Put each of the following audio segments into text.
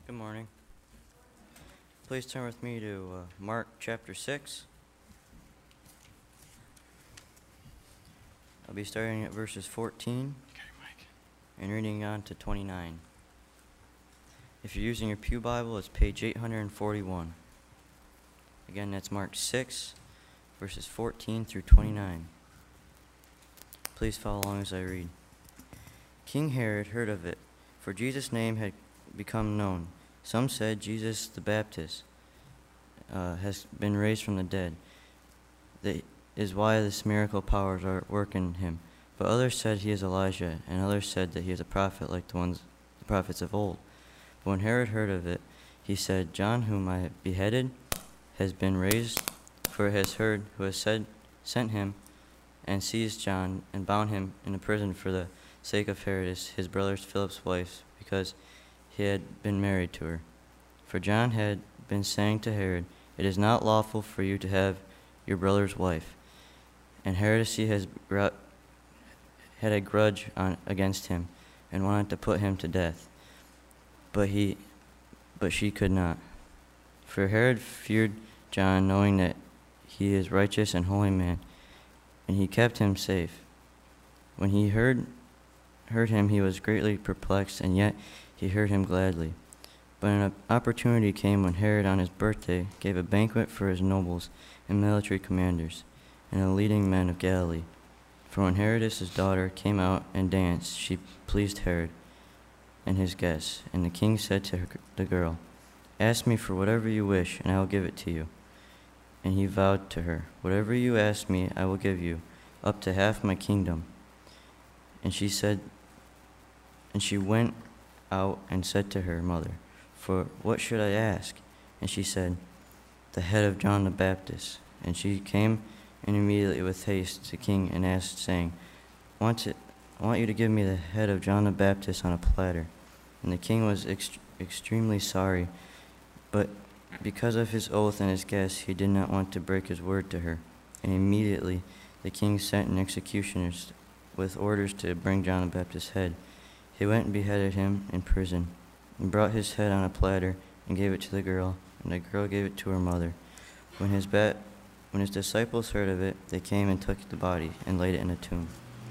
Good morning. Please turn with me to Mark chapter 6. I'll be starting at verses 14 and reading on to 29. If you're using your Pew Bible, it's page 841. Again, that's Mark 6, verses 14 through 29. Please follow along as I read. King Herod heard of it, for Jesus' name had become known. Some said Jesus the Baptist has been raised from the dead. That is why this miracle powers are at work in him. But others said he is Elijah, and others said that he is a prophet like the prophets of old. But when Herod heard of it, he said, John, whom I beheaded, has been raised, for he has heard who has sent him, and seized John, and bound him in a prison for the sake of Herodias, his brother Philip's wife, because he had been married to her. For John had been saying to Herod, It is not lawful for you to have your brother's wife. And Herodias had a grudge against him, and wanted to put him to death. But she could not. For Herod feared John, knowing that he is righteous and holy man, and he kept him safe. When he heard him, he was greatly perplexed, and yet he heard him gladly. But an opportunity came when Herod on his birthday gave a banquet for his nobles and military commanders and the leading men of Galilee. For when Herodias' daughter came out and danced, she pleased Herod and his guests. And the king said to the girl, Ask me for whatever you wish, and I will give it to you. And he vowed to her, Whatever you ask me, I will give you, up to half my kingdom. And she went out and said to her mother, For what should I ask? And she said, The head of John the Baptist. And she came and immediately with haste to the king and asked, saying, I want you to give me the head of John the Baptist on a platter. And the king was extremely sorry, but because of his oath and his guests, he did not want to break his word to her. And immediately the king sent an executioners with orders to bring John the Baptist's head. He went and beheaded him in prison, and brought his head on a platter, and gave it to the girl, and the girl gave it to her mother. When his disciples heard of it, they came and took the body, and laid it in a tomb.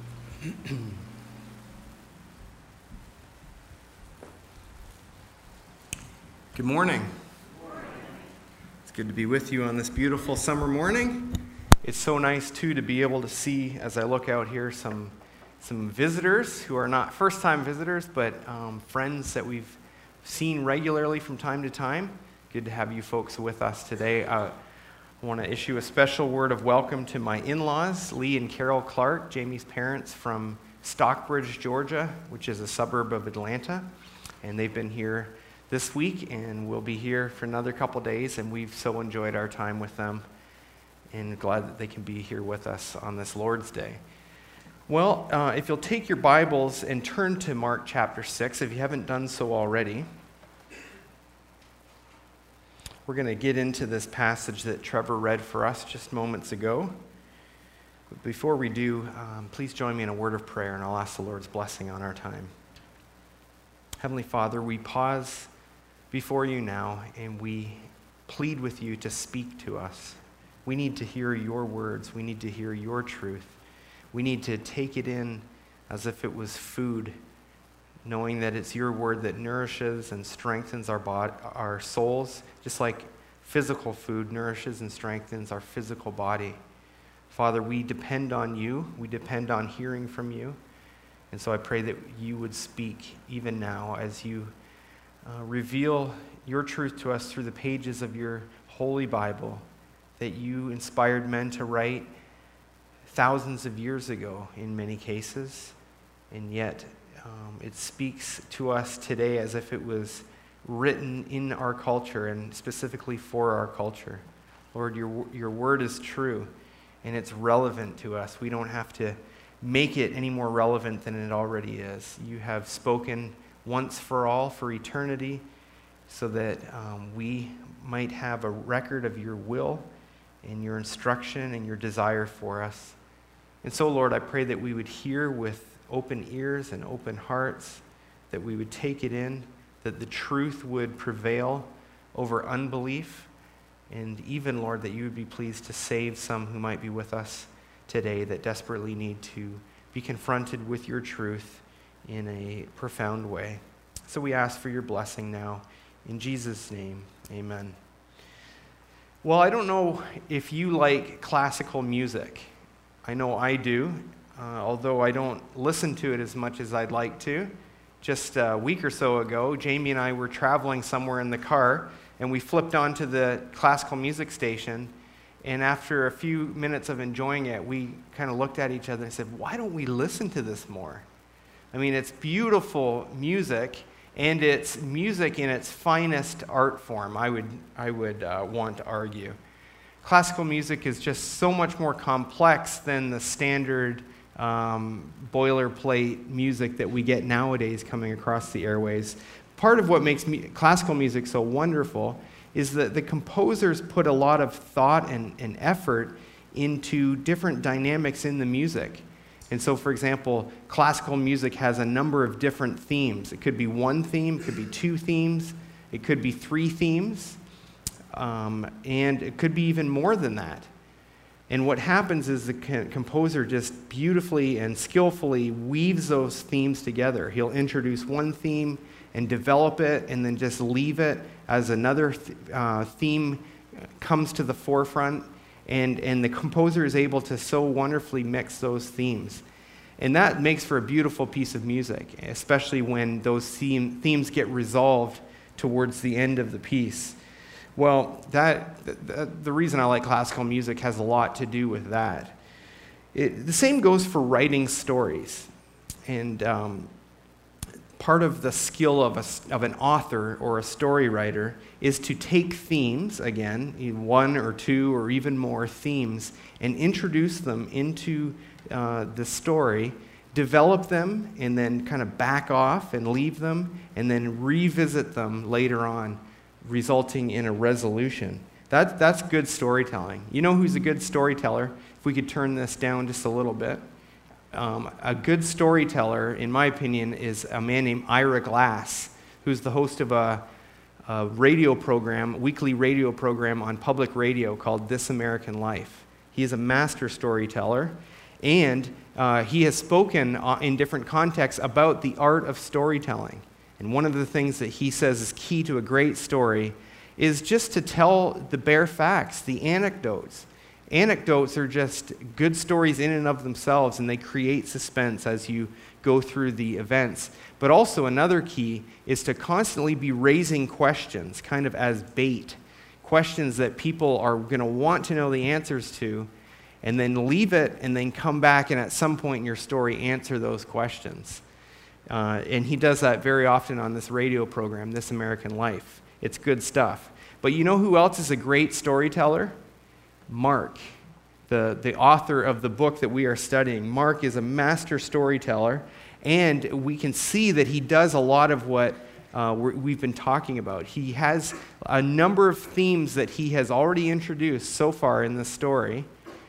Good morning. It's good to be with you on this beautiful summer morning. It's so nice, too, to be able to see, as I look out here, some visitors who are not first-time visitors, but friends that we've seen regularly from time to time. Good to have you folks with us today. I want to issue a special word of welcome to my in-laws, Lee and Carol Clark, Jamie's parents from Stockbridge, Georgia, which is a suburb of Atlanta. And they've been here this week and will be here for another couple days, and we've so enjoyed our time with them and glad that they can be here with us on this Lord's Day. Well, if you'll take your Bibles and turn to Mark chapter 6, if you haven't done so already, we're going to get into this passage that Trevor read for us just moments ago. But before we do, please join me in a word of prayer, and I'll ask the Lord's blessing on our time. Heavenly Father, we pause before you now, and we plead with you to speak to us. We need to hear your words. We need to hear your truth. We need to take it in as if it was food, knowing that it's your word that nourishes and strengthens our souls, just like physical food nourishes and strengthens our physical body. Father, we depend on you. We depend on hearing from you. And so I pray that you would speak even now as you reveal your truth to us through the pages of your holy Bible that you inspired men to write thousands of years ago in many cases, and yet it speaks to us today as if it was written in our culture and specifically for our culture. Lord, your word is true, and it's relevant to us. We don't have to make it any more relevant than it already is. You have spoken once for all for eternity so that we might have a record of your will and your instruction and your desire for us. And so, Lord, I pray that we would hear with open ears and open hearts, that we would take it in, that the truth would prevail over unbelief, and even, Lord, that you would be pleased to save some who might be with us today that desperately need to be confronted with your truth in a profound way. So we ask for your blessing now. In Jesus' name, amen. Well, I don't know if you like classical music. I know I do, although I don't listen to it as much as I'd like to. Just a week or so ago, Jamie and I were traveling somewhere in the car, and we flipped onto the classical music station, and after a few minutes of enjoying it, we kind of looked at each other and said, why don't we listen to this more? I mean, it's beautiful music, and it's music in its finest art form, I would want to argue. Classical music is just so much more complex than the standard boilerplate music that we get nowadays coming across the airways. Part of what makes classical music so wonderful is that the composers put a lot of thought and effort into different dynamics in the music. And so, for example, classical music has a number of different themes. It could be one theme, it could be two themes, it could be three themes, and it could be even more than that. And what happens is the composer just beautifully and skillfully weaves those themes together. He'll introduce one theme and develop it, and then just leave it as another theme comes to the forefront. And the composer is able to so wonderfully mix those themes. And that makes for a beautiful piece of music, especially when those themes get resolved towards the end of the piece. Well, the reason I like classical music has a lot to do with that. The same goes for writing stories. And part of the skill of an author or a story writer is to take themes, again, one or two or even more themes, and introduce them into the story, develop them, and then kind of back off and leave them, and then revisit them later on, resulting in a resolution. That's good storytelling. You know who's a good storyteller? If we could turn this down just a little bit. A good storyteller, in my opinion, is a man named Ira Glass, who's the host of a radio program, weekly radio program on public radio called This American Life. He is a master storyteller, and he has spoken in different contexts about the art of storytelling. And one of the things that he says is key to a great story is just to tell the bare facts, the anecdotes. Anecdotes are just good stories in and of themselves, and they create suspense as you go through the events. But also another key is to constantly be raising questions, kind of as bait, questions that people are going to want to know the answers to, and then leave it and then come back and at some point in your story answer those questions. And he does that very often on this radio program, This American Life. It's good stuff. But you know who else is a great storyteller? Mark, the author of the book that we are studying. Mark is a master storyteller, and we can see that he does a lot of what we've been talking about. He has a number of themes that he has already introduced so far in the story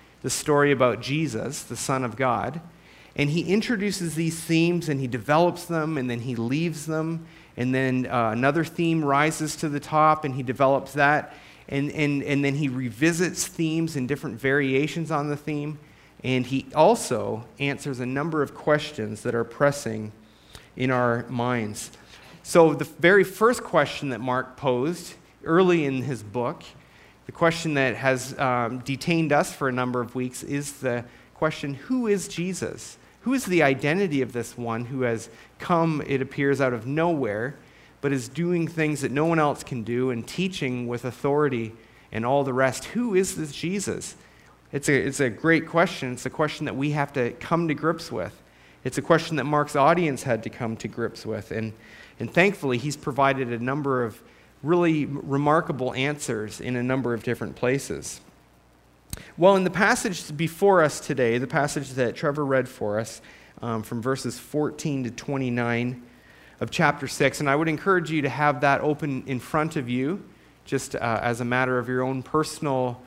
about Jesus, the Son of God. And he introduces these themes, and he develops them, and then he leaves them, and then another theme rises to the top, and he develops that, and then he revisits themes and different variations on the theme, and he also answers a number of questions that are pressing in our minds. So the very first question that Mark posed early in his book, the question that has detained us for a number of weeks, is the question, who is Jesus? Who is the identity of this one who has come, it appears, out of nowhere, but is doing things that no one else can do and teaching with authority and all the rest? Who is this Jesus? It's a great question. It's a question that we have to come to grips with. It's a question that Mark's audience had to come to grips with. And thankfully, he's provided a number of really remarkable answers in a number of different places. Well, in the passage before us today, the passage that Trevor read for us from verses 14 to 29 of chapter 6, and I would encourage you to have that open in front of you just as a matter of your own personal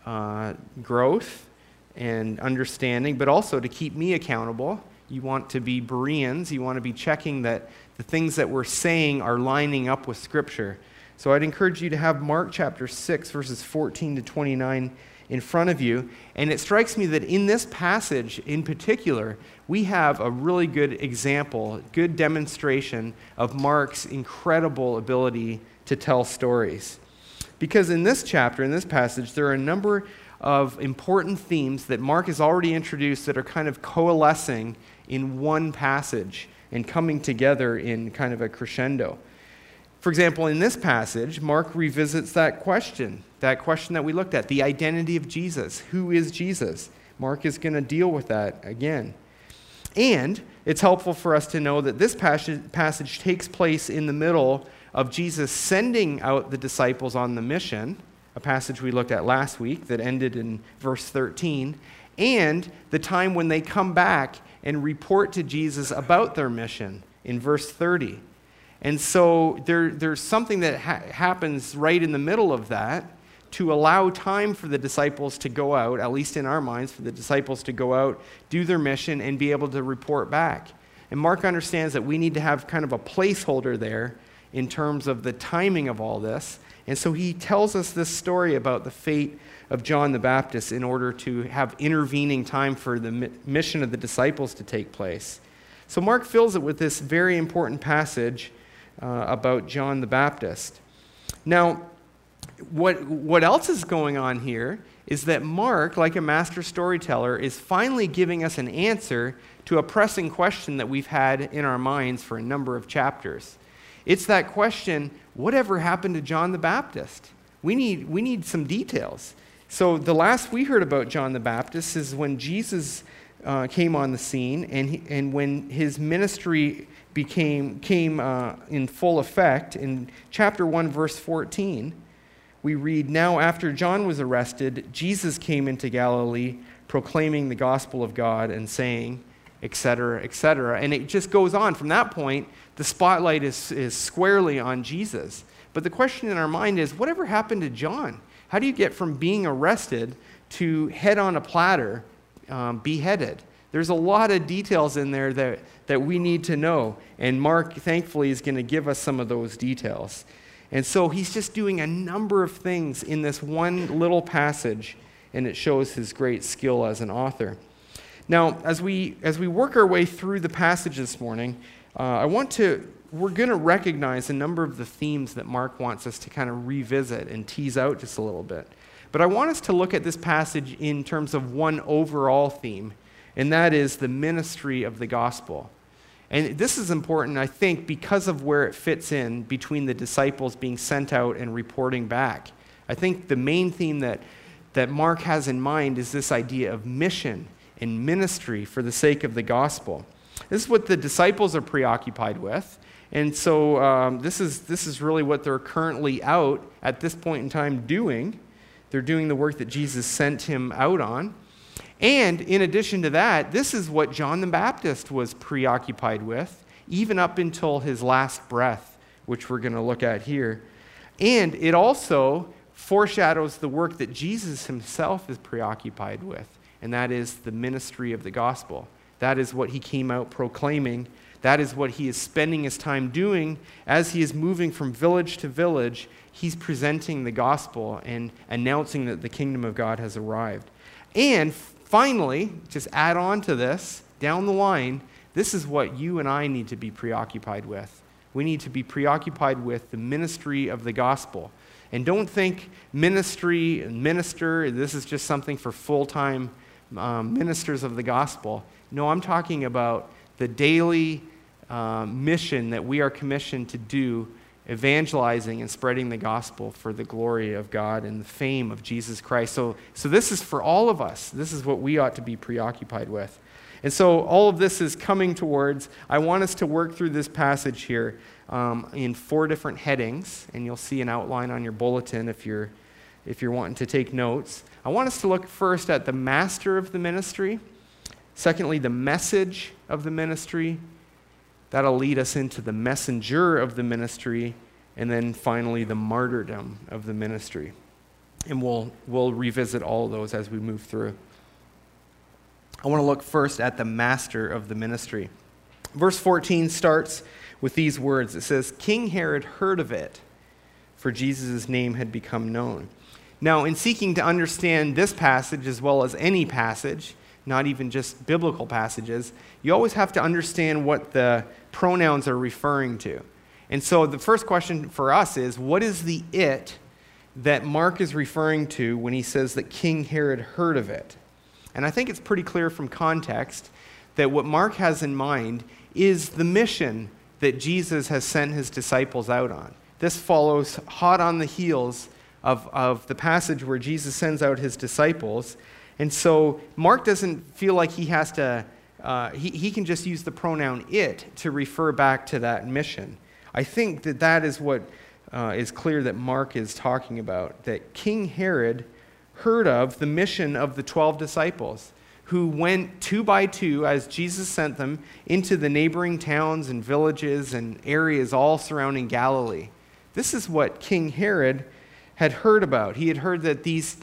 growth and understanding, but also to keep me accountable. You want to be Bereans. You want to be checking that the things that we're saying are lining up with Scripture. So I'd encourage you to have Mark chapter 6, verses 14 to 29 in front of you. And it strikes me that in this passage in particular, we have a really good example, good demonstration of Mark's incredible ability to tell stories. Because in this chapter, in this passage, there are a number of important themes that Mark has already introduced that are kind of coalescing in one passage and coming together in kind of a crescendo. For example, in this passage, Mark revisits that question that we looked at, the identity of Jesus. Who is Jesus? Mark is going to deal with that again. And it's helpful for us to know that this passage takes place in the middle of Jesus sending out the disciples on the mission, a passage we looked at last week that ended in verse 13, and the time when they come back and report to Jesus about their mission in verse 30. And so there's something that happens right in the middle of that to allow time for the disciples to go out, at least in our minds, for the disciples to go out, do their mission, and be able to report back. And Mark understands that we need to have kind of a placeholder there in terms of the timing of all this. And so he tells us this story about the fate of John the Baptist in order to have intervening time for the mission of the disciples to take place. So Mark fills it with this very important passage about John the Baptist. Now, what else is going on here is that Mark, like a master storyteller, is finally giving us an answer to a pressing question that we've had in our minds for a number of chapters. It's that question, whatever happened to John the Baptist? We need some details. So the last we heard about John the Baptist is when Jesus came on the scene, and when his ministry came in full effect. In chapter 1, verse 14, we read, "Now after John was arrested, Jesus came into Galilee, proclaiming the gospel of God and saying," etc., etc. And it just goes on. From that point, the spotlight is squarely on Jesus. But the question in our mind is, whatever happened to John? How do you get from being arrested to head on a platter, beheaded? There's a lot of details in there that we need to know. And Mark, thankfully, is going to give us some of those details. And so he's just doing a number of things in this one little passage, and it shows his great skill as an author. Now, as we work our way through the passage this morning, we're going to recognize a number of the themes that Mark wants us to kind of revisit and tease out just a little bit. But I want us to look at this passage in terms of one overall theme, and that is the ministry of the gospel. And this is important, I think, because of where it fits in between the disciples being sent out and reporting back. I think the main theme that Mark has in mind is this idea of mission and ministry for the sake of the gospel. This is what the disciples are preoccupied with. And so this is really what they're currently out at this point in time doing. They're doing the work that Jesus sent him out on. And in addition to that, this is what John the Baptist was preoccupied with, even up until his last breath, which we're going to look at here. And it also foreshadows the work that Jesus himself is preoccupied with, and that is the ministry of the gospel. That is what he came out proclaiming. That is what he is spending his time doing as he is moving from village to village. He's presenting the gospel and announcing that the kingdom of God has arrived. And finally, just add on to this, down the line, this is what you and I need to be preoccupied with. We need to be preoccupied with the ministry of the gospel. And don't think ministry and minister, this is just something for full-time ministers of the gospel. No, I'm talking about the daily mission that we are commissioned to do, evangelizing and spreading the gospel for the glory of God and the fame of Jesus Christ. So this is for all of us. This is what we ought to be preoccupied with. And so all of this is coming towards, I want us to work through this passage here in 4 different headings, and you'll see an outline on your bulletin if you're wanting to take notes. I want us to look first at the master of the ministry. Secondly, the message of the ministry. That'll lead us into the messenger of the ministry, and then finally the martyrdom of the ministry. And we'll revisit all of those as we move through. I want to look first at the master of the ministry. Verse 14 starts with these words. It says, King Herod heard of it, for Jesus' name had become known. Now, in seeking to understand this passage as well as any passage, not even just biblical passages, you always have to understand what the pronouns are referring to. And so the first question for us is, what is the it that Mark is referring to when he says that King Herod heard of it? And I think it's pretty clear from context that what Mark has in mind is the mission that Jesus has sent his disciples out on. This follows hot on the heels of the passage where Jesus sends out his disciples. And so Mark doesn't feel like he has to, he can just use the pronoun it to refer back to that mission. I think that is what is clear that Mark is talking about, that King Herod heard of the mission of the 12 disciples who went 2 by 2 as Jesus sent them into the neighboring towns and villages and areas all surrounding Galilee. This is what King Herod had heard about. He had heard that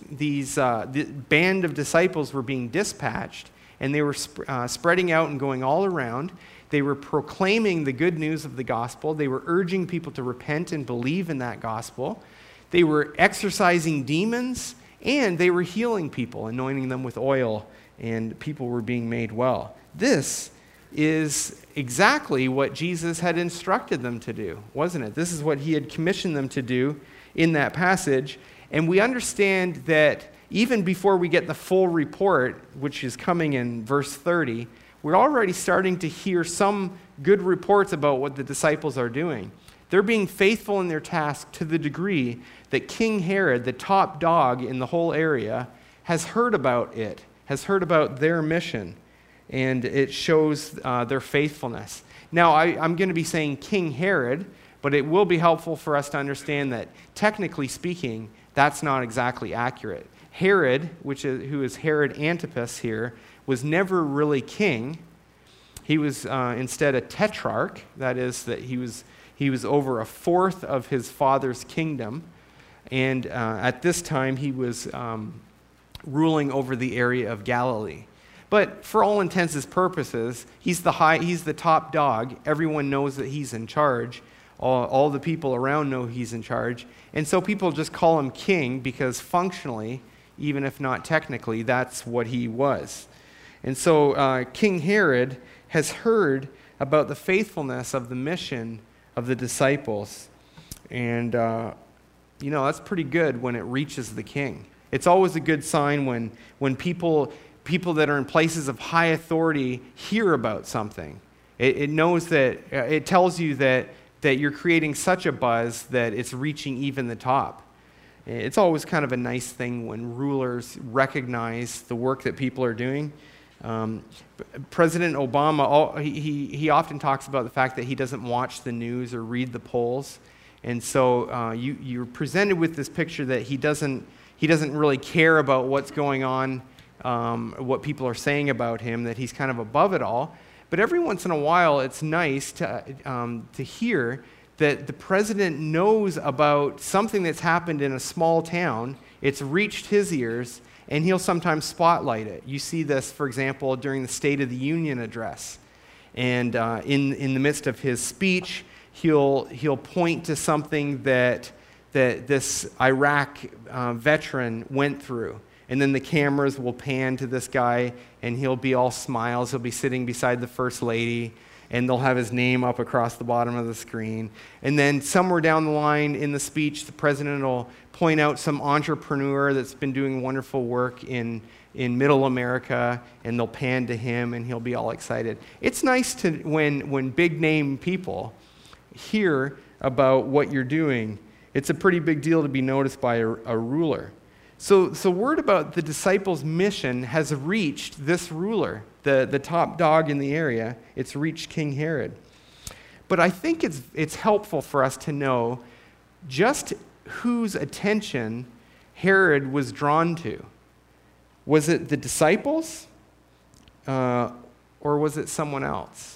the band of disciples were being dispatched, and they were spreading out and going all around. They were proclaiming the good news of the gospel. They were urging people to repent and believe in that gospel. They were exorcising demons, and they were healing people, anointing them with oil, and people were being made well. This is exactly what Jesus had instructed them to do, wasn't it? This is what he had commissioned them to do in that passage. And we understand that even before we get the full report, which is coming in verse 30, we're already starting to hear some good reports about what the disciples are doing. They're being faithful in their task to the degree that King Herod, the top dog in the whole area, has heard about it, has heard about their mission, and it shows their faithfulness. Now, I'm going to be saying King Herod, but it will be helpful for us to understand that, technically speaking, that's not exactly accurate. Herod, who is Herod Antipas here, was never really king. He was instead a tetrarch, that is, that he was over a fourth of his father's kingdom, and at this time he was ruling over the area of Galilee. But for all intents and purposes, he's the top dog. Everyone knows that he's in charge. All the people around know he's in charge. And so people just call him king because functionally, even if not technically, that's what he was. And so King Herod has heard about the faithfulness of the mission of the disciples. And, that's pretty good when it reaches the king. It's always a good sign when people that are in places of high authority hear about something. It knows that, it tells you that you're creating such a buzz that it's reaching even the top. It's always kind of a nice thing when rulers recognize the work that people are doing. President Obama, he often talks about the fact that he doesn't watch the news or read the polls. And so you're presented with this picture that he doesn't really care about what's going on, what people are saying about him, that he's kind of above it all. But every once in a while, it's nice to hear that the president knows about something that's happened in a small town. It's reached his ears, and he'll sometimes spotlight it. You see this, for example, during the State of the Union address. And in the midst of his speech, he'll point to something that this Iraq veteran went through. And then the cameras will pan to this guy, and he'll be all smiles. He'll be sitting beside the First Lady, and they'll have his name up across the bottom of the screen. And then somewhere down the line in the speech, the president will point out some entrepreneur that's been doing wonderful work in Middle America, and they'll pan to him, and he'll be all excited. It's nice to when big-name people hear about what you're doing. It's a pretty big deal to be noticed by a ruler. So word about the disciples' mission has reached this ruler, the top dog in the area. It's reached King Herod. But I think it's helpful for us to know just whose attention Herod was drawn to. Was it the disciples, or was it someone else?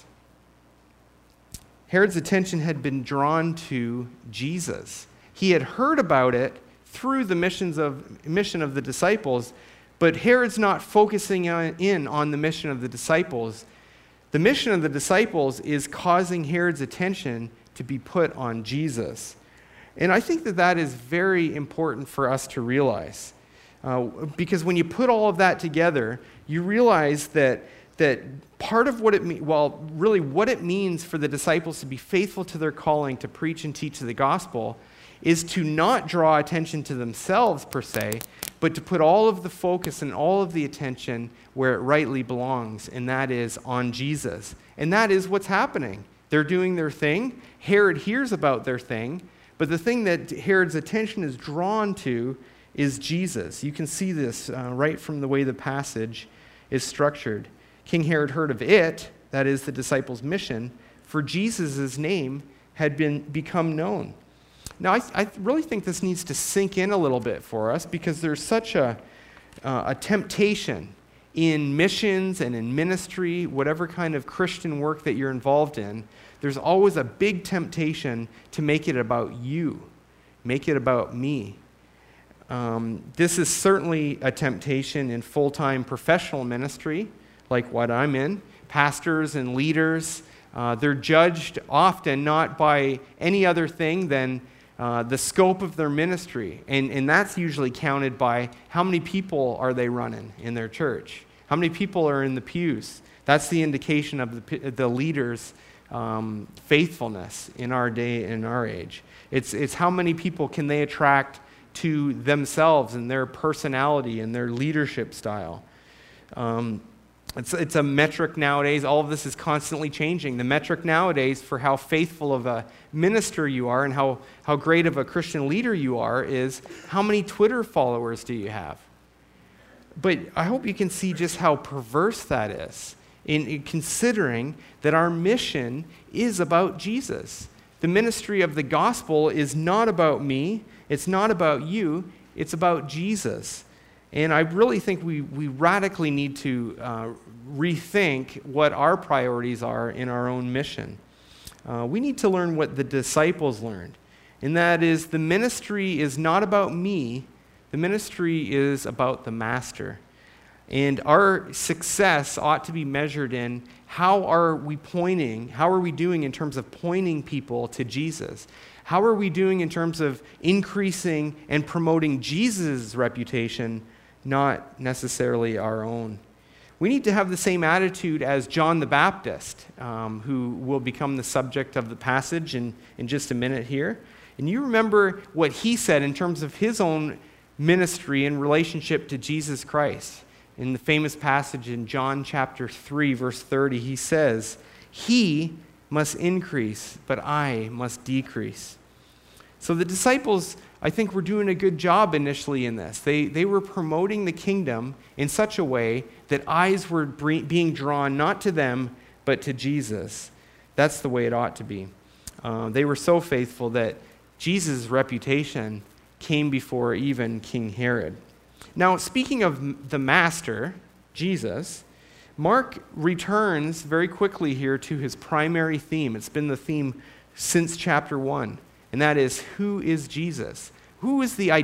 Herod's attention had been drawn to Jesus. He had heard about it through the mission of the disciples, but Herod's not focusing in on the mission of the disciples. The mission of the disciples is causing Herod's attention to be put on Jesus. And I think that that is very important for us to realize. Because when you put all of that together, you realize that part of what it means, well, really what it means for the disciples to be faithful to their calling to preach and teach the gospel is to not draw attention to themselves per se, but to put all of the focus and all of the attention where it rightly belongs, and that is on Jesus. And that is what's happening. They're doing their thing. Herod hears about their thing, but the thing that Herod's attention is drawn to is Jesus. You can see this right from the way the passage is structured. King Herod heard of it, that is the disciples' mission, for Jesus' name had become known. Now, I really think this needs to sink in a little bit for us because there's such a temptation in missions and in ministry, whatever kind of Christian work that you're involved in. There's always a big temptation to make it about you, make it about me. This is certainly a temptation in full-time professional ministry, like what I'm in. Pastors and leaders, they're judged often not by any other thing than the scope of their ministry. And that's usually counted by how many people are they running in their church. How many people are in the pews. That's the indication of the leader's faithfulness in our day and our age. It's how many people can they attract to themselves and their personality and their leadership style. It's a metric nowadays. All of this is constantly changing. The metric nowadays for how faithful of a minister you are and how great of a Christian leader you are is how many Twitter followers do you have? But I hope you can see just how perverse that is in considering that our mission is about Jesus. The ministry of the gospel is not about me. It's not about you. It's about Jesus. And I really think we radically need to rethink what our priorities are in our own mission. We need to learn what the disciples learned, and that is the ministry is not about me. The ministry is about the Master. And our success ought to be measured in how are we doing in terms of pointing people to Jesus? How are we doing in terms of increasing and promoting Jesus' reputation, not necessarily our own? We need to have the same attitude as John the Baptist, who will become the subject of the passage in just a minute here. And you remember what he said in terms of his own ministry in relationship to Jesus Christ. In the famous passage in John chapter 3, verse 30, he says, "He must increase, but I must decrease." So the disciples, I think, were doing a good job initially in this. They were promoting the kingdom in such a way that eyes were being drawn not to them, but to Jesus. That's the way it ought to be. They were so faithful that Jesus' reputation came before even King Herod. Now, speaking of the Master, Jesus, Mark returns very quickly here to his primary theme. It's been the theme since chapter 1, and that is, who is Jesus? Who is the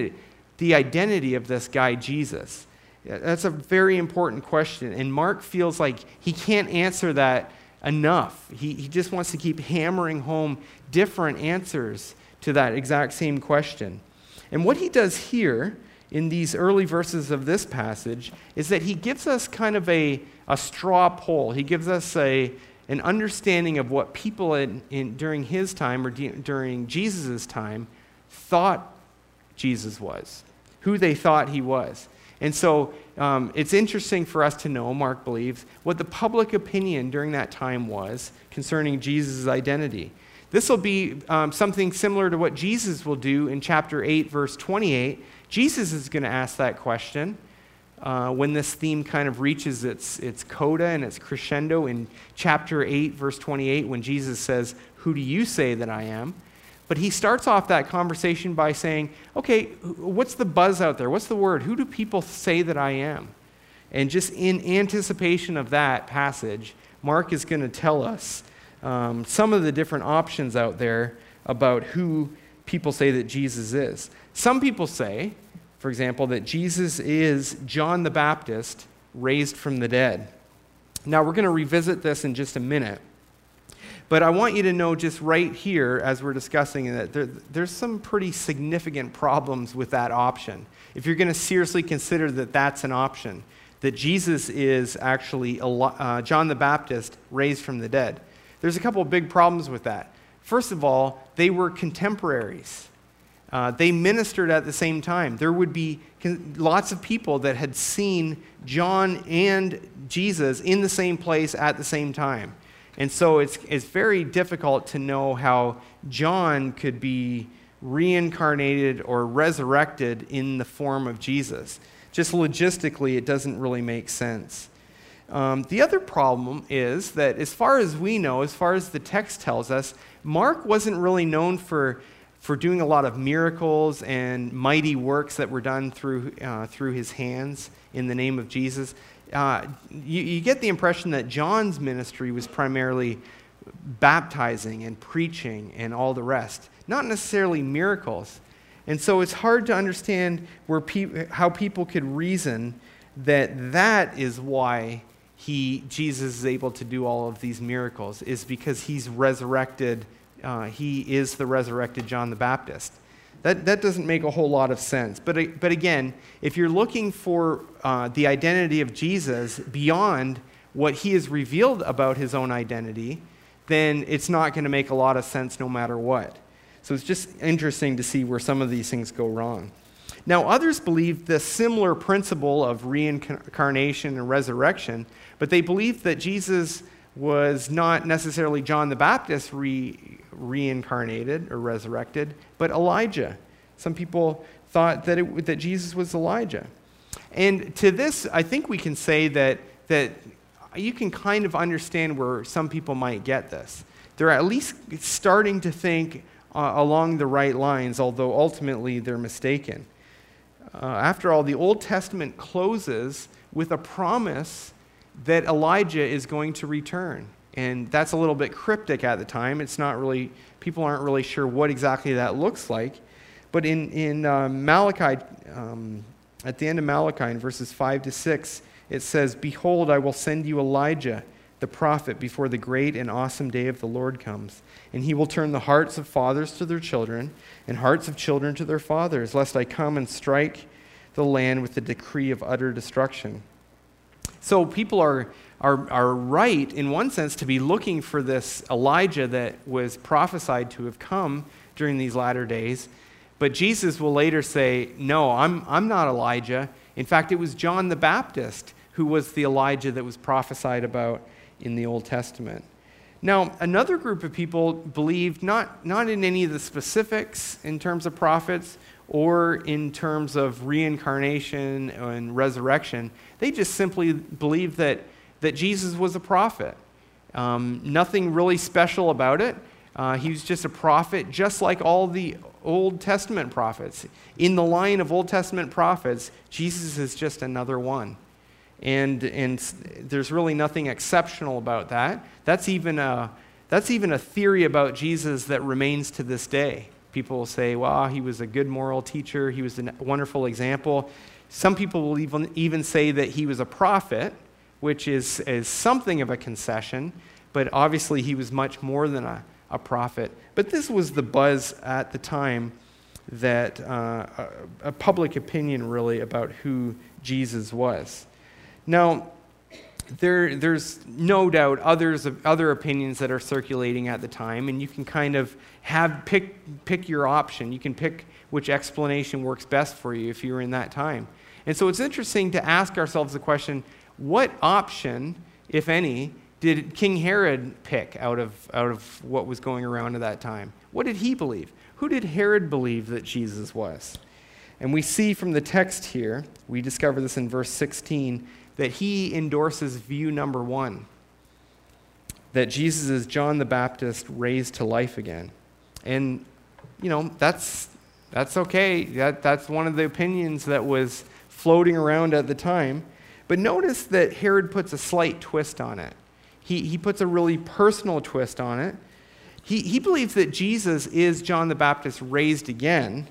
identity of this guy, Jesus? That's a very important question, and Mark feels like he can't answer that enough. He just wants to keep hammering home different answers to that exact same question. And what he does here in these early verses of this passage is that he gives us kind of a straw poll. He gives us an understanding of what people during his time or during Jesus' time thought Jesus was, who they thought he was. And so it's interesting for us to know, Mark believes, what the public opinion during that time was concerning Jesus' identity. This will be something similar to what Jesus will do in chapter 8, verse 28. Jesus is going to ask that question when this theme kind of reaches its coda and its crescendo in chapter 8, verse 28, when Jesus says, "Who do you say that I am?" But he starts off that conversation by saying, okay, what's the buzz out there? What's the word? Who do people say that I am? And just in anticipation of that passage, Mark is going to tell us some of the different options out there about who people say that Jesus is. Some people say, for example, that Jesus is John the Baptist raised from the dead. Now, we're going to revisit this in just a minute. But I want you to know just right here, as we're discussing that, there's some pretty significant problems with that option. If you're going to seriously consider that that's an option, that Jesus is actually John the Baptist raised from the dead, there's a couple of big problems with that. First of all, they were contemporaries. They ministered at the same time. There would be lots of people that had seen John and Jesus in the same place at the same time. And so it's very difficult to know how John could be reincarnated or resurrected in the form of Jesus. Just logistically, it doesn't really make sense. The other problem is that as far as we know, as far as the text tells us, Mark wasn't really known for doing a lot of miracles and mighty works that were done through his hands in the name of Jesus. You get the impression that John's ministry was primarily baptizing and preaching and all the rest, not necessarily miracles. And so it's hard to understand how people could reason that is why Jesus is able to do all of these miracles, is because he's resurrected. He is the resurrected John the Baptist. That doesn't make a whole lot of sense. But again, if you're looking for the identity of Jesus beyond what he has revealed about his own identity, then it's not going to make a lot of sense no matter what. So it's just interesting to see where some of these things go wrong. Now, others believe the similar principle of reincarnation and resurrection, but they believe that Jesus was not necessarily John the Baptist reincarnated or resurrected, but Elijah. Some people thought that Jesus was Elijah. And to this, I think we can say that you can kind of understand where some people might get this. They're at least starting to think along the right lines, although ultimately they're mistaken. After all, the Old Testament closes with a promise that Elijah is going to return. And that's a little bit cryptic at the time. People aren't really sure what exactly that looks like. But in Malachi, at the end of Malachi, in verses 5 to 6, it says, "Behold, I will send you Elijah, the prophet, before the great and awesome day of the Lord comes. And he will turn the hearts of fathers to their children, and hearts of children to their fathers, lest I come and strike the land with the decree of utter destruction." So people are right, in one sense, to be looking for this Elijah that was prophesied to have come during these latter days. But Jesus will later say, no, I'm not Elijah. In fact, it was John the Baptist who was the Elijah that was prophesied about in the Old Testament. Now, another group of people believed not in any of the specifics in terms of prophets or in terms of reincarnation and resurrection. They just simply believed that Jesus was a prophet. Nothing really special about it. He was just a prophet, just like all the Old Testament prophets. In the line of Old Testament prophets, Jesus is just another one. And there's really nothing exceptional about that. That's even a theory about Jesus that remains to this day. People will say, well, he was a good moral teacher. He was a wonderful example. Some people will even say that he was a prophet, which is something of a concession, but obviously he was much more than a prophet. But this was the buzz at the time, that a public opinion really about who Jesus was. Now, there's no doubt other opinions that are circulating at the time, and you can kind of pick your option. You can pick which explanation works best for you if you were in that time. And so it's interesting to ask ourselves the question, what option, if any, did King Herod pick out of what was going around at that time? What did he believe? Who did Herod believe that Jesus was? And we see from the text here, we discover this in verse 16, that he endorses view number 1, that Jesus is John the Baptist raised to life again. And, that's okay. That's one of the opinions that was floating around at the time. But notice that Herod puts a slight twist on it. He puts a really personal twist on it. He believes that Jesus is John the Baptist raised again,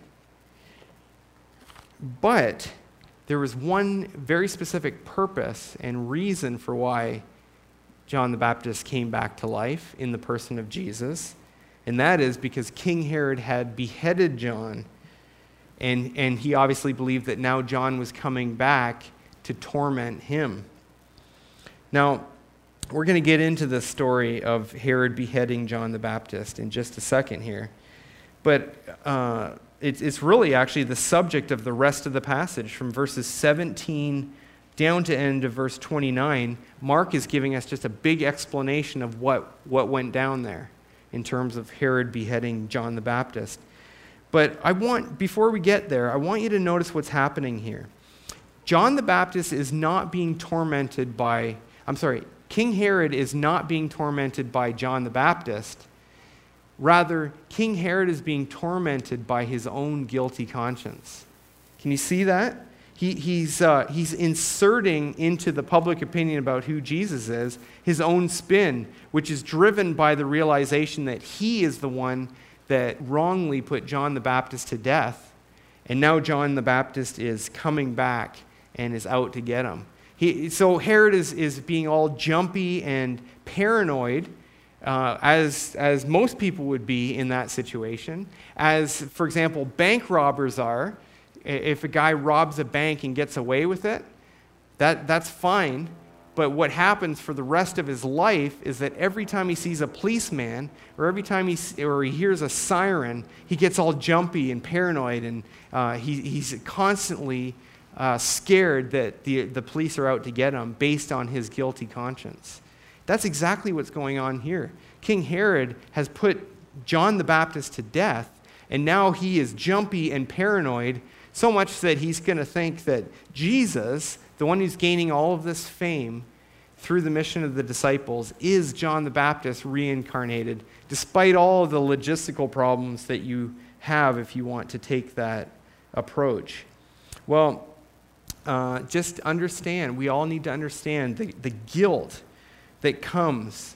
but there was one very specific purpose and reason for why John the Baptist came back to life in the person of Jesus. And that is because King Herod had beheaded John. And he obviously believed that now John was coming back to torment him. Now, we're going to get into the story of Herod beheading John the Baptist in just a second here. But it's really actually the subject of the rest of the passage from verses 17 down to end of verse 29. Mark is giving us just a big explanation of what went down there in terms of Herod beheading John the Baptist. But before we get there, I want you to notice what's happening here. John the Baptist is not being tormented by, King Herod is not being tormented by John the Baptist. Rather, King Herod is being tormented by his own guilty conscience. Can you see that? He's inserting into the public opinion about who Jesus is his own spin, which is driven by the realization that he is the one that wrongly put John the Baptist to death. And now John the Baptist is coming back and is out to get him. So Herod is being all jumpy and paranoid, as most people would be in that situation. As, for example, bank robbers are. If a guy robs a bank and gets away with it, that's fine. But what happens for the rest of his life is that every time he sees a policeman or every time he hears a siren, he gets all jumpy and paranoid, and he's constantly scared that the police are out to get him based on his guilty conscience. That's exactly what's going on here. King Herod has put John the Baptist to death, and now he is jumpy and paranoid, so much that he's going to think that Jesus, the one who's gaining all of this fame through the mission of the disciples, is John the Baptist reincarnated, despite all of the logistical problems that you have if you want to take that approach. Well, just understand, we all need to understand the guilt that comes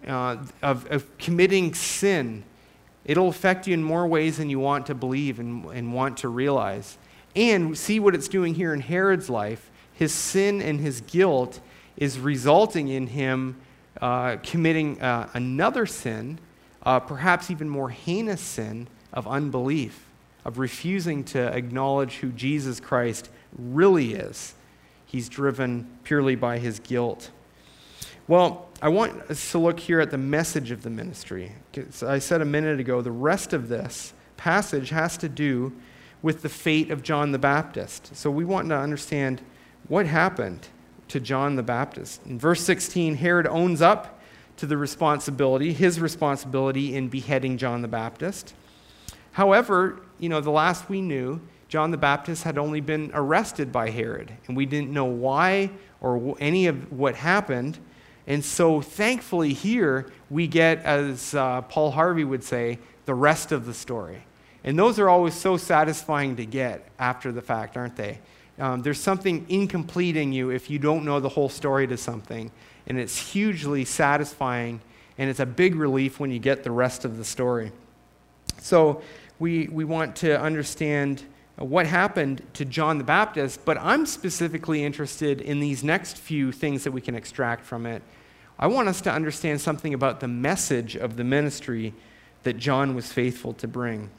of committing sin. It'll affect you in more ways than you want to believe and want to realize. And see what it's doing here in Herod's life. His sin and his guilt is resulting in him committing another sin, perhaps even more heinous sin of unbelief, of refusing to acknowledge who Jesus Christ really is. He's driven purely by his guilt. Well, I want us to look here at the message of the ministry. So I said a minute ago, the rest of this passage has to do with the fate of John the Baptist. So we want to understand what happened to John the Baptist. In verse 16, Herod owns up to his responsibility in beheading John the Baptist. However, the last we knew, John the Baptist had only been arrested by Herod, and we didn't know why or any of what happened. And so thankfully here we get, as Paul Harvey would say, the rest of the story. And those are always so satisfying to get after the fact, aren't they? There's something incomplete in you if you don't know the whole story to something. And it's hugely satisfying, and it's a big relief when you get the rest of the story. So we want to understand what happened to John the Baptist, but I'm specifically interested in these next few things that we can extract from it. I want us to understand something about the message of the ministry that John was faithful to bring.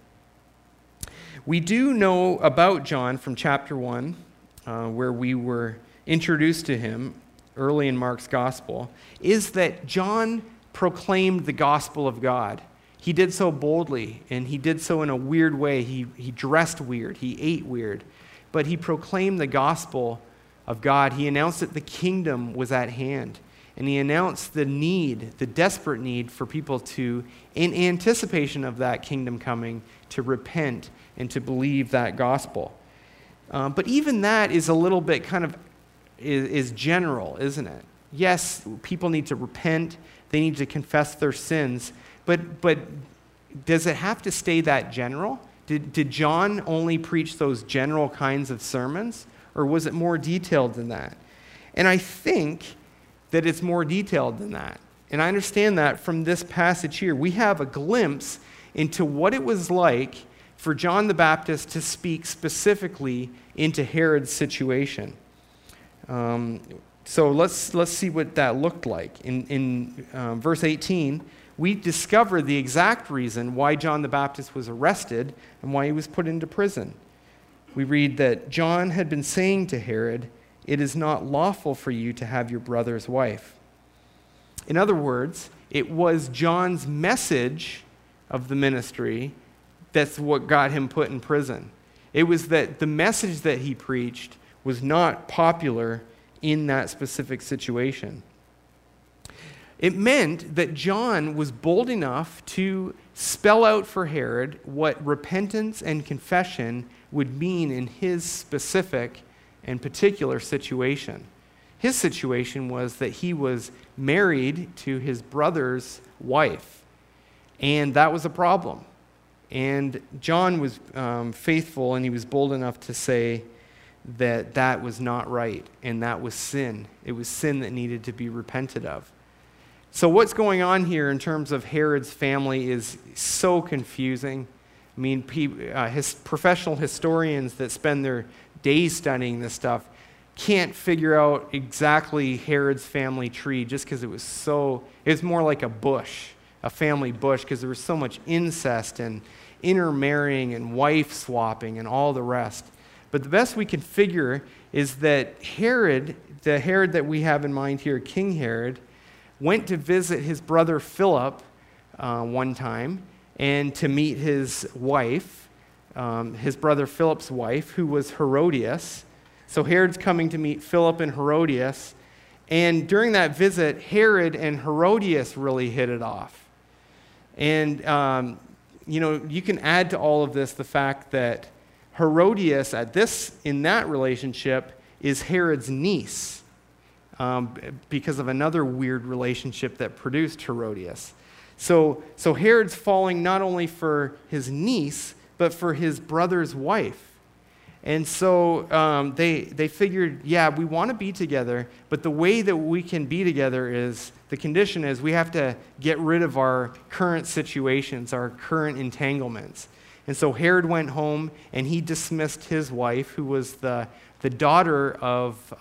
We do know about John from chapter 1, where we were introduced to him early in Mark's gospel, is that John proclaimed the gospel of God. He did so boldly, and he did so in a weird way. He dressed weird, he ate weird, but he proclaimed the gospel of God. He announced that the kingdom was at hand, and he announced the desperate need for people to, in anticipation of that kingdom coming, to repent and to believe that gospel. But even that is a little bit is general, isn't it? Yes, people need to repent, they need to confess their sins, but does it have to stay that general? Did John only preach those general kinds of sermons, or was it more detailed than that? And I think that it's more detailed than that. And I understand that from this passage here. We have a glimpse into what it was like for John the Baptist to speak specifically into Herod's situation. So let's see what that looked like. In verse 18, we discover the exact reason why John the Baptist was arrested and why he was put into prison. We read that John had been saying to Herod, "It is not lawful for you to have your brother's wife." In other words, it was John's message of the ministry that's what got him put in prison. It was that the message that he preached was not popular in that specific situation. It meant that John was bold enough to spell out for Herod what repentance and confession would mean in his specific and particular situation. His situation was that he was married to his brother's wife, and that was a problem. And John was faithful, and he was bold enough to say that that was not right, and that was sin. It was sin that needed to be repented of. So what's going on here in terms of Herod's family is so confusing. I mean, professional historians that spend their days studying this stuff can't figure out exactly Herod's family tree just because it was more like a bush, a family bush, because there was so much incest and intermarrying and wife swapping and all the rest. But the best we can figure is that Herod, the Herod that we have in mind here, King Herod, went to visit his brother Philip one time and to meet his wife, his brother Philip's wife, who was Herodias. So Herod's coming to meet Philip and Herodias. And during that visit, Herod and Herodias really hit it off. And, you can add to all of this the fact that Herodias, in that relationship, is Herod's niece because of another weird relationship that produced Herodias. So Herod's falling not only for his niece, but for his brother's wife. And so they figured, yeah, we want to be together, but the way that we can be together is, the condition is we have to get rid of our current situations, our current entanglements. And so Herod went home and he dismissed his wife, who was the daughter of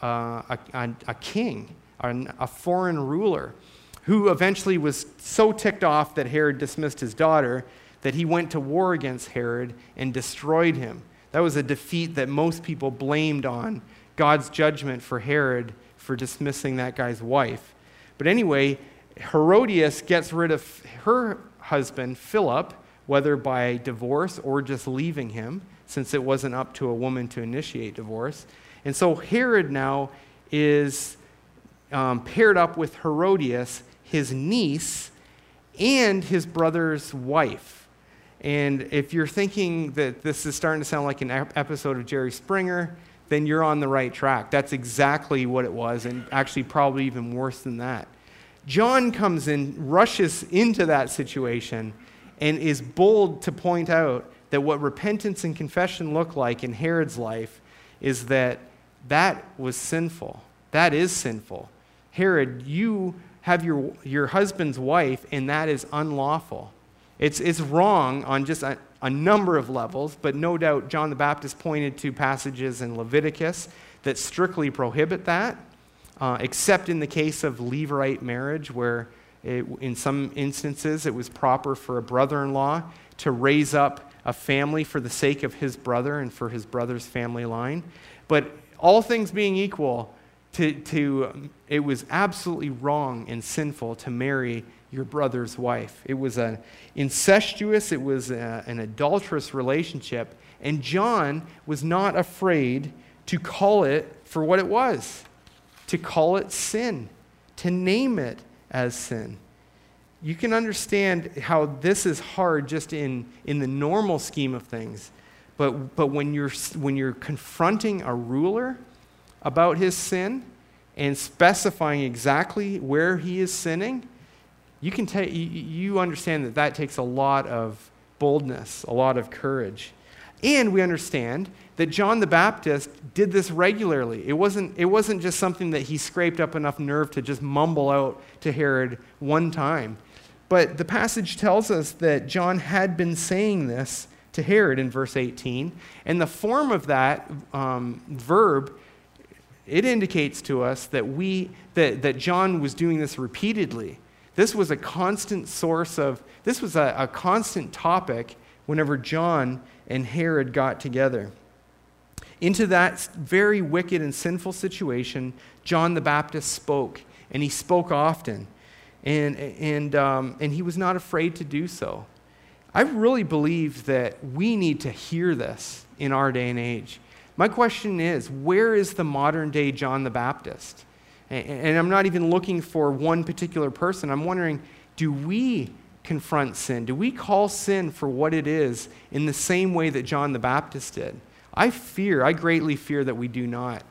a king, a foreign ruler, who eventually was so ticked off that Herod dismissed his daughter that he went to war against Herod and destroyed him. That was a defeat that most people blamed on God's judgment for Herod for dismissing that guy's wife. But anyway, Herodias gets rid of her husband, Philip, whether by divorce or just leaving him, since it wasn't up to a woman to initiate divorce. And so Herod now is paired up with Herodias, his niece, and his brother's wife. And if you're thinking that this is starting to sound like an episode of Jerry Springer, then you're on the right track. That's exactly what it was, and actually probably even worse than that. John comes in, rushes into that situation, and is bold to point out that what repentance and confession look like in Herod's life is that was sinful. That is sinful. Herod, you have your husband's wife, and that is unlawful. It's wrong on just a number of levels, but no doubt John the Baptist pointed to passages in Leviticus that strictly prohibit that, except in the case of Levirate marriage, where in some instances it was proper for a brother-in-law to raise up a family for the sake of his brother and for his brother's family line. But all things being equal, it was absolutely wrong and sinful to marry your brother's wife. It was an incestuous, it was an adulterous relationship, and John was not afraid to call it for what it was, to call it sin, to name it as sin. You can understand how this is hard just in the normal scheme of things, but when you're confronting a ruler about his sin and specifying exactly where he is sinning, you understand that takes a lot of boldness, a lot of courage. And we understand that John the Baptist did this regularly. It wasn't just something that he scraped up enough nerve to just mumble out to Herod one time. But the passage tells us that John had been saying this to Herod in verse 18. And the form of that verb it indicates to us that that John was doing this repeatedly. This was a constant this was a constant topic whenever John and Herod got together. Into that very wicked and sinful situation, John the Baptist spoke, and he spoke often, and he was not afraid to do so. I really believe that we need to hear this in our day and age. My question is, where is the modern day John the Baptist? And I'm not even looking for one particular person. I'm wondering, do we confront sin? Do we call sin for what it is in the same way that John the Baptist did? I greatly fear that we do not.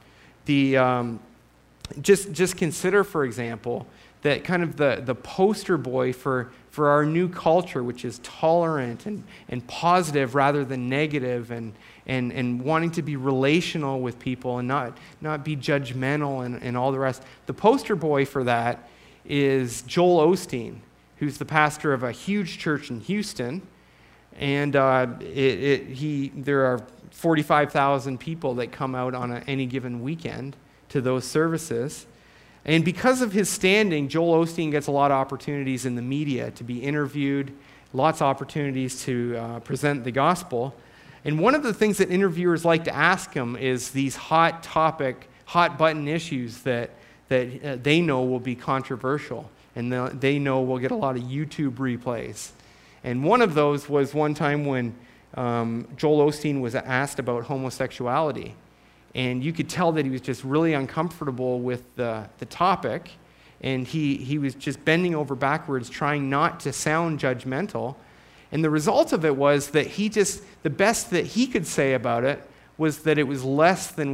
Just consider, for example, that kind of the poster boy for our new culture, which is tolerant and positive rather than negative, and wanting to be relational with people and not be judgmental and all the rest. The poster boy for that is Joel Osteen, who's the pastor of a huge church in Houston, and there are 45,000 people that come out on any given weekend to those services. And because of his standing, Joel Osteen gets a lot of opportunities in the media to be interviewed, lots of opportunities to present the gospel. And one of the things that interviewers like to ask him is these hot button issues that they know will be controversial and they know will get a lot of YouTube replays. And one of those was one time when Joel Osteen was asked about homosexuality. And you could tell that he was just really uncomfortable with the topic. And he was just bending over backwards, trying not to sound judgmental. And the result of it was that the best that he could say about it was that it was less than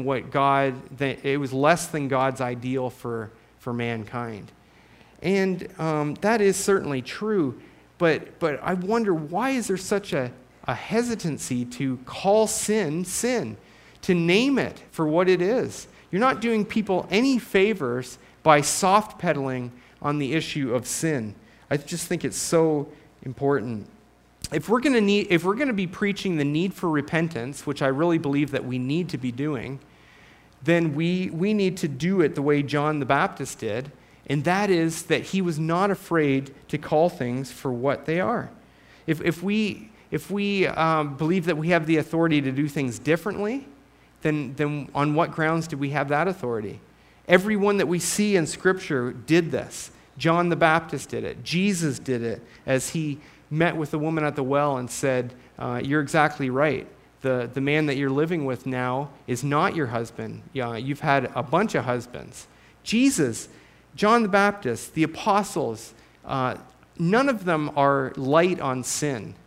God's ideal for mankind. And that is certainly true. But I wonder, why is there such a hesitancy to call sin, to name it for what it is? You're not doing people any favors by soft pedaling on the issue of sin. I just think it's so important. If we're going to be preaching the need for repentance, which I really believe that we need to be doing, then we need to do it the way John the Baptist did, and that is that he was not afraid to call things for what they are. If we believe that we have the authority to do things differently, then on what grounds do we have that authority? Everyone that we see in Scripture did this. John the Baptist did it. Jesus did it as he met with the woman at the well and said, you're exactly right. The man that you're living with now is not your husband. You've had a bunch of husbands. Jesus, John the Baptist, the apostles, none of them are light on sin.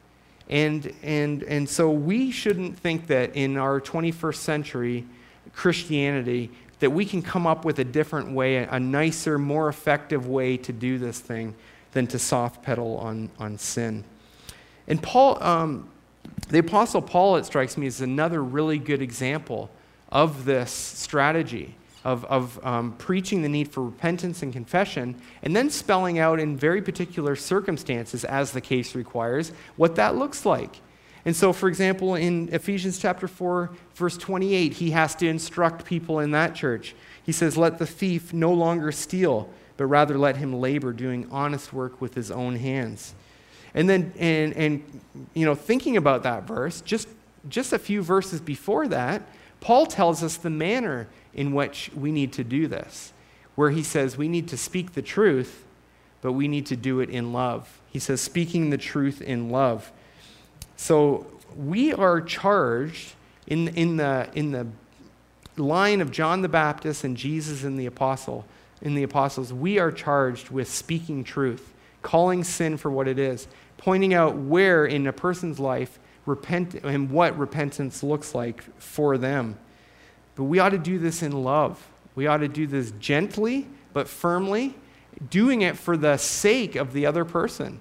And so we shouldn't think that in our 21st century Christianity that we can come up with a different way, a nicer, more effective way to do this thing than to soft pedal on sin. And Paul, the Apostle Paul, it strikes me, is another really good example of this strategy of preaching the need for repentance and confession, and then spelling out in very particular circumstances, as the case requires, what that looks like. And so, for example, in Ephesians chapter 4, verse 28, he has to instruct people in that church. He says, "Let the thief no longer steal, but rather let him labor, doing honest work with his own hands." And then, thinking about that verse, just a few verses before that, Paul tells us the manner in which we need to do this, where he says we need to speak the truth, but we need to do it in love. He says speaking the truth in love. So we are charged in the line of John the Baptist and Jesus and the apostles, we are charged with speaking truth, calling sin for what it is, pointing out where in a person's life and what repentance looks like for them. But we ought to do this in love. We ought to do this gently but firmly, doing it for the sake of the other person.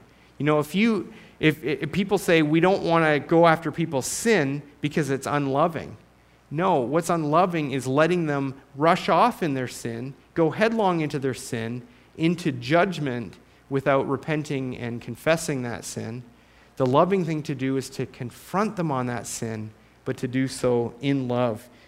If people say we don't want to go after people's sin because it's unloving. No, what's unloving is letting them rush off in their sin, go headlong into their sin, into judgment without repenting and confessing that sin. The loving thing to do is to confront them on that sin, but to do so in love.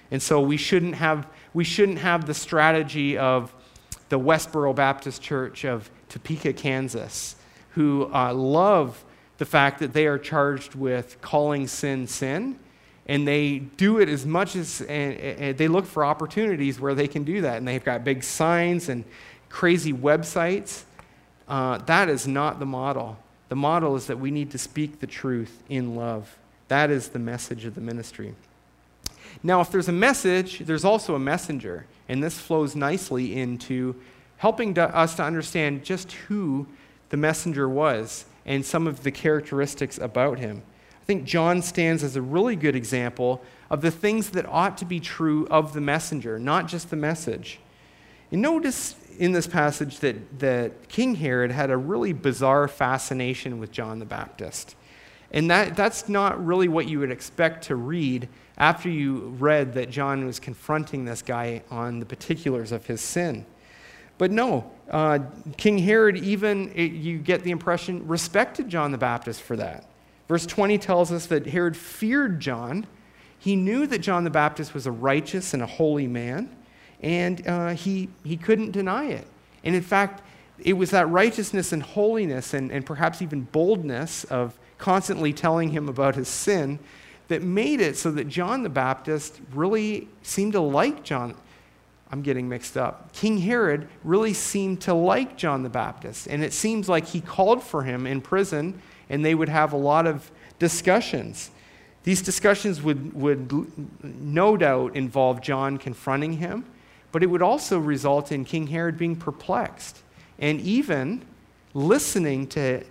And so we shouldn't have the strategy of the Westboro Baptist Church of Topeka, Kansas, who love the fact that they are charged with calling sin sin, and they do it as much as, and they look for opportunities where they can do that, and they've got big signs and crazy websites. That is not the model. The model is that we need to speak the truth in love. That is the message of the ministry. Now, if there's a message, there's also a messenger, and this flows nicely into helping us to understand just who the messenger was and some of the characteristics about him. I think John stands as a really good example of the things that ought to be true of the messenger, not just the message. You notice in this passage that King Herod had a really bizarre fascination with John the Baptist. And that's not really what you would expect to read after you read that John was confronting this guy on the particulars of his sin. But no, King Herod even, you get the impression, respected John the Baptist for that. Verse 20 tells us that Herod feared John. He knew that John the Baptist was a righteous and a holy man, and he couldn't deny it. And in fact, it was that righteousness and holiness and perhaps even boldness of constantly telling him about his sin that made it so that John the Baptist really seemed to like John. I'm getting mixed up. King Herod really seemed to like John the Baptist, and it seems like he called for him in prison, and they would have a lot of discussions. These discussions would no doubt involve John confronting him, but it would also result in King Herod being perplexed and even listening to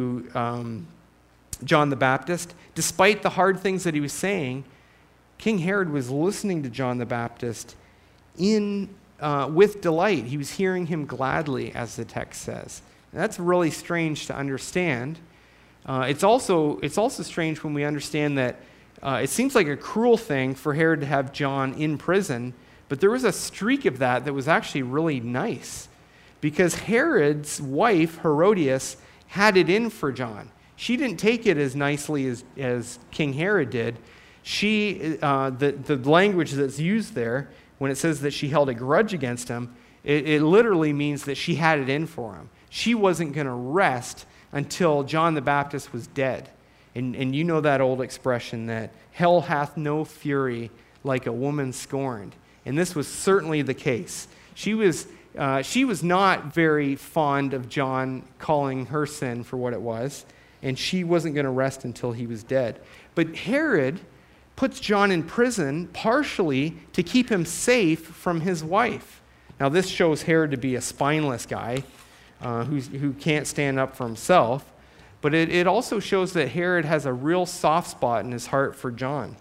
John the Baptist. Despite the hard things that he was saying, King Herod was listening to John the Baptist with delight. He was hearing him gladly, as the text says. And that's really strange to understand. It's also strange when we understand that it seems like a cruel thing for Herod to have John in prison, but there was a streak of that was actually really nice, because Herod's wife, Herodias, had it in for John. She didn't take it as nicely as King Herod did. The language that's used there, when it says that she held a grudge against him, it literally means that she had it in for him. She wasn't going to rest until John the Baptist was dead. And you know that old expression that hell hath no fury like a woman scorned. And this was certainly the case. She was not very fond of John calling her sin for what it was, and she wasn't going to rest until he was dead. But Herod puts John in prison partially to keep him safe from his wife. Now, this shows Herod to be a spineless guy who can't stand up for himself, but it also shows that Herod has a real soft spot in his heart for John.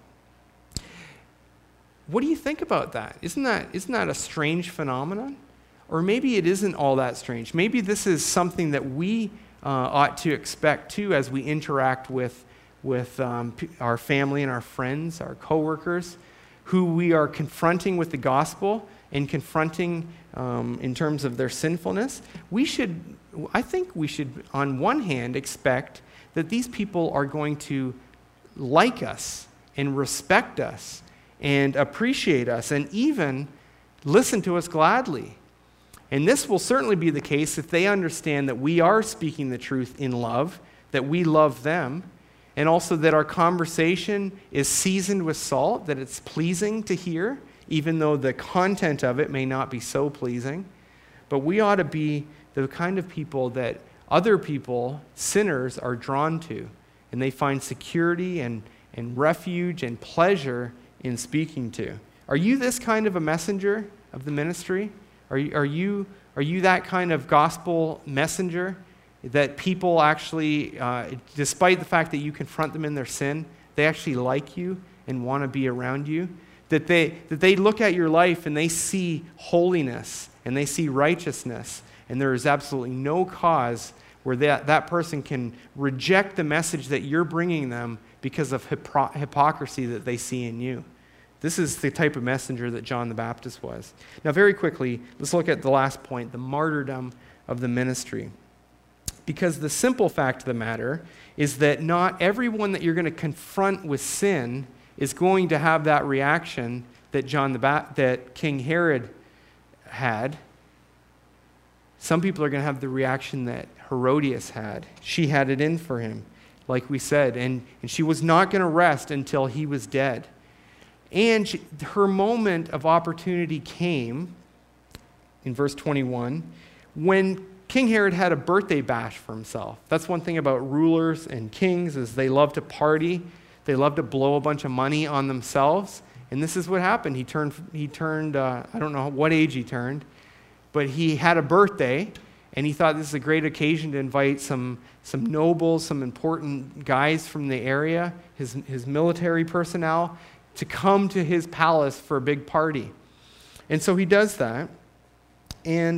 What do you think about that? Isn't that a strange phenomenon? Or maybe it isn't all that strange. Maybe this is something that we ought to expect too as we interact with our family and our friends, our coworkers, who we are confronting with the gospel and confronting in terms of their sinfulness. I think we should, on one hand, expect that these people are going to like us and respect us and appreciate us and even listen to us gladly. And this will certainly be the case if they understand that we are speaking the truth in love, that we love them, and also that our conversation is seasoned with salt, that it's pleasing to hear, even though the content of it may not be so pleasing. But we ought to be the kind of people that other people, sinners, are drawn to, and they find security and refuge and pleasure in speaking to. Are you this kind of a messenger of the ministry? Are you that kind of gospel messenger that people actually, despite the fact that you confront them in their sin, they actually like you and want to be around you? That they look at your life and they see holiness and they see righteousness, and there is absolutely no cause where that person can reject the message that you're bringing them because of hypocrisy that they see in you. This is the type of messenger that John the Baptist was. Now, very quickly, let's look at the last point, the martyrdom of the ministry. Because the simple fact of the matter is that not everyone that you're going to confront with sin is going to have that reaction that King Herod had, some people are going to have the reaction that Herodias had. She had it in for him, like we said, and she was not going to rest until he was dead. And her moment of opportunity came in verse 21 when King Herod had a birthday bash for himself. That's one thing about rulers and kings, is they love to party. They love to blow a bunch of money on themselves. And this is what happened. He turned I don't know what age he turned, but he had a birthday, and he thought this is a great occasion to invite some nobles, some important guys from the area, his military personnel, to come to his palace for a big party. And so he does that. And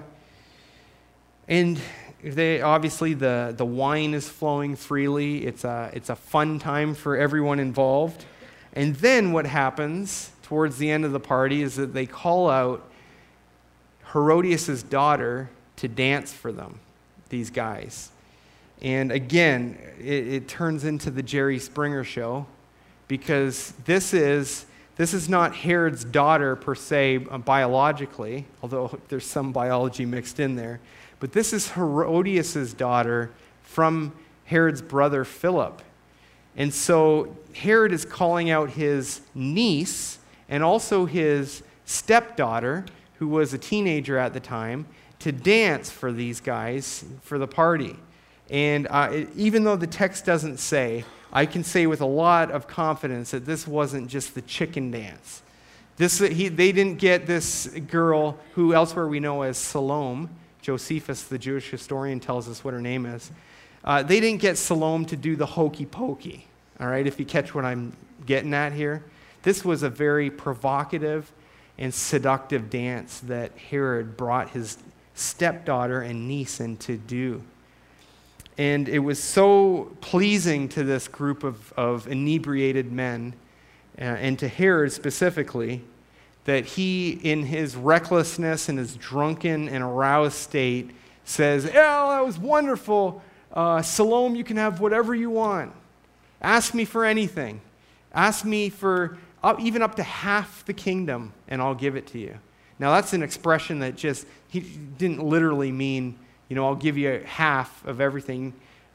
they obviously the wine is flowing freely. It's a fun time for everyone involved. And then what happens towards the end of the party is that they call out Herodias' daughter to dance for them, these guys. And again, it turns into the Jerry Springer show, because this is not Herod's daughter per se biologically, although there's some biology mixed in there, but this is Herodias' daughter from Herod's brother Philip. And so Herod is calling out his niece and also his stepdaughter, who was a teenager at the time, to dance for these guys for the party. And even though the text doesn't say, I can say with a lot of confidence that this wasn't just the chicken dance. They didn't get this girl, who elsewhere we know as Salome. Josephus, the Jewish historian, tells us what her name is. They didn't get Salome to do the hokey pokey, all right, if you catch what I'm getting at here. This was a very provocative and seductive dance that Herod brought his stepdaughter and niece in to do. And it was so pleasing to this group of inebriated men, and to Herod specifically, that he, in his recklessness and his drunken and aroused state, says, "Yeah, that was wonderful. Salome, you can have whatever you want. Ask me for anything. Ask me for even up to half the kingdom, and I'll give it to you." Now, that's an expression that he didn't literally mean, I'll give you half of everything.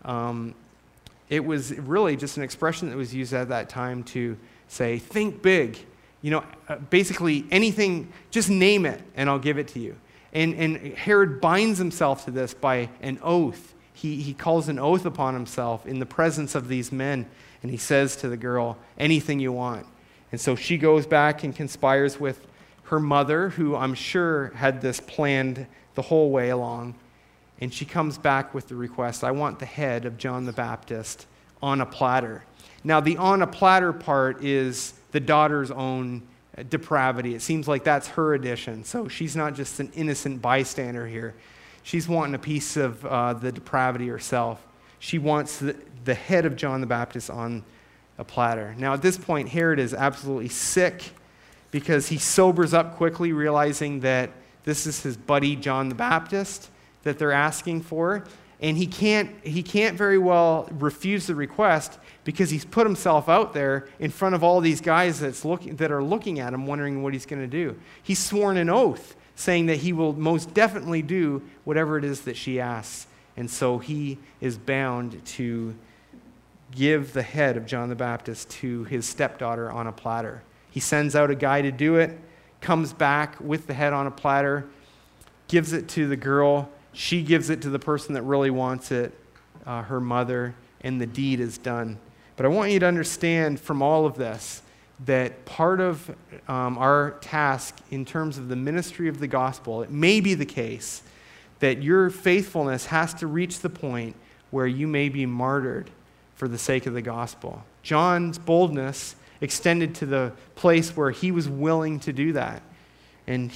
It was really just an expression that was used at that time to say, think big. Basically anything, just name it, and I'll give it to you. And Herod binds himself to this by an oath. He calls an oath upon himself in the presence of these men, and he says to the girl, anything you want. And so she goes back and conspires with her mother, who I'm sure had this planned the whole way along. And she comes back with the request, I want the head of John the Baptist on a platter. Now, the on a platter part is the daughter's own depravity. It seems like that's her addition. So she's not just an innocent bystander here. She's wanting a piece of the depravity herself. She wants the head of John the Baptist on a platter. Now, at this point, Herod is absolutely sick because he sobers up quickly, realizing that this is his buddy John the Baptist that they're asking for. And he can't very well refuse the request because he's put himself out there in front of all these guys that are looking at him, wondering what he's going to do. He's sworn an oath saying that he will most definitely do whatever it is that she asks. And so he is bound to give the head of John the Baptist to his stepdaughter on a platter. He sends out a guy to do it, comes back with the head on a platter, gives it to the girl. She gives it to the person that really wants it, her mother, and the deed is done. But I want you to understand from all of this that part of our task in terms of the ministry of the gospel, it may be the case that your faithfulness has to reach the point where you may be martyred for the sake of the gospel. John's boldness extended to the place where he was willing to do that. And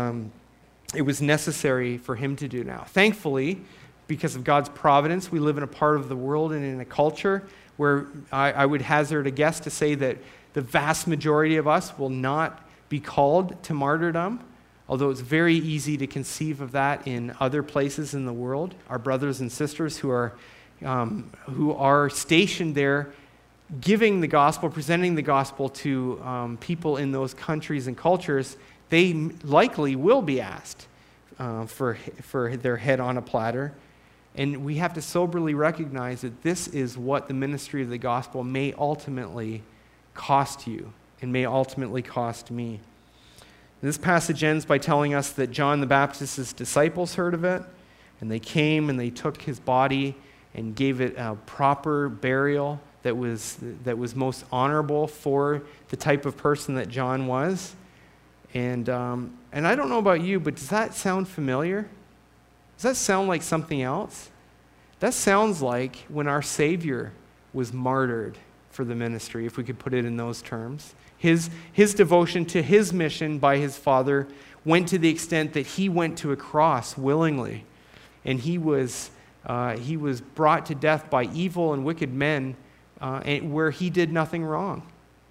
it was necessary for him to do now. Thankfully, because of God's providence, we live in a part of the world and in a culture where I would hazard a guess to say that the vast majority of us will not be called to martyrdom, although it's very easy to conceive of that in other places in the world. Our brothers and sisters who are stationed there giving the gospel, presenting the gospel to people in those countries and cultures, they likely will be asked for their head on a platter. And we have to soberly recognize that this is what the ministry of the gospel may ultimately cost you and may ultimately cost me. This passage ends by telling us that John the Baptist's disciples heard of it, and they came and they took his body and gave it a proper burial that was most honorable for the type of person that John was. And I don't know about you, but does that sound familiar? Does that sound like something else? That sounds like when our Savior was martyred for the ministry, if we could put it in those terms. His devotion to his mission by his Father went to the extent that he went to a cross willingly. And he was brought to death by evil and wicked men where he did nothing wrong.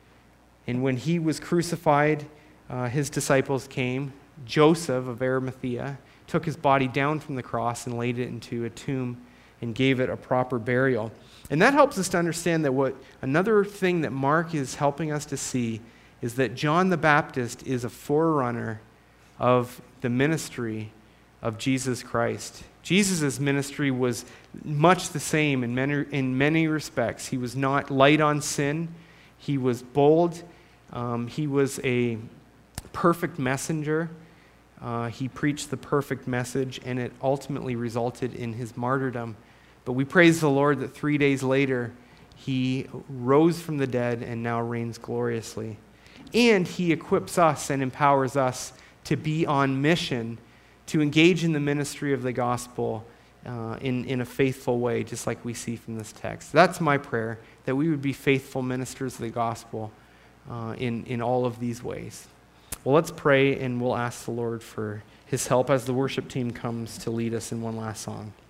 And when he was crucified, his disciples came. Joseph of Arimathea took his body down from the cross and laid it into a tomb and gave it a proper burial. And that helps us to understand that another thing that Mark is helping us to see is that John the Baptist is a forerunner of the ministry of Jesus Christ. Jesus' ministry was much the same in many respects. He was not light on sin. He was bold. He was a perfect messenger. He preached the perfect message, and it ultimately resulted in his martyrdom. But we praise the Lord that 3 days later, he rose from the dead and now reigns gloriously. And he equips us and empowers us to be on mission, to engage in the ministry of the gospel in a faithful way, just like we see from this text. That's my prayer, that we would be faithful ministers of the gospel in all of these ways. Well, let's pray, and we'll ask the Lord for his help as the worship team comes to lead us in one last song.